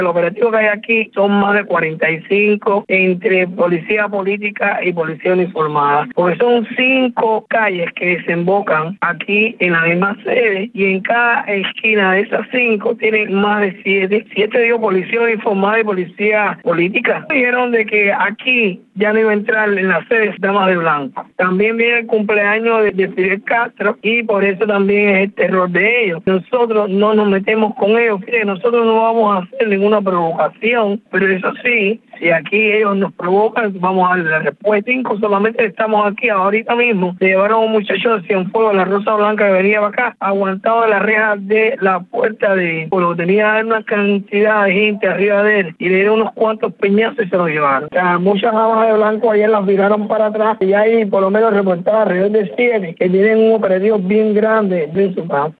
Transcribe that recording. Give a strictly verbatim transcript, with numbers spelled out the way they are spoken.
El operativo que hay aquí son más de cuarenta y cinco entre policía política y policía uniformada, porque son cinco calles que desembocan aquí en la misma sede y en cada esquina de esas cinco tienen más de siete, siete digo policía uniformada y policía política. Dijeron de que aquí ya no iba a entrar en la sede damas de blanco. También viene el cumpleaños de, de Fidel Castro y por eso también es el terror de ellos. Nosotros no nos metemos con ellos, fíjense, nosotros no vamos a hacer ninguna provocación, pero eso sí, si aquí ellos nos provocan, vamos a darle la respuesta. Cinco solamente estamos aquí ahorita mismo. Se llevaron a un muchacho de Cienfuegos, la Rosa Blanca, que venía para acá, aguantado de la reja de la puerta de... Porque tenía una cantidad de gente arriba de él y le dieron unos cuantos peñazos y se lo llevaron. O sea, muchas damas de blanco ayer las viraron para atrás y hay por lo menos reportadas alrededor de siete que tienen un operativo bien grande en su casa.